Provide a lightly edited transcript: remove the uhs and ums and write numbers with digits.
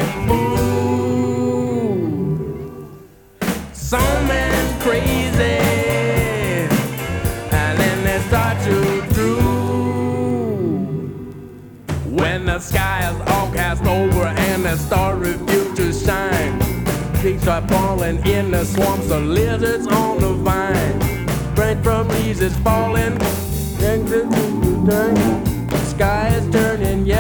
fool. Some man crazy, and then they start to drool. When the sky is all cast over and the stars refuse to shine, trees are falling in the swamps, the lizards on the vine. Rain from leaves is falling, sky is turning yellow.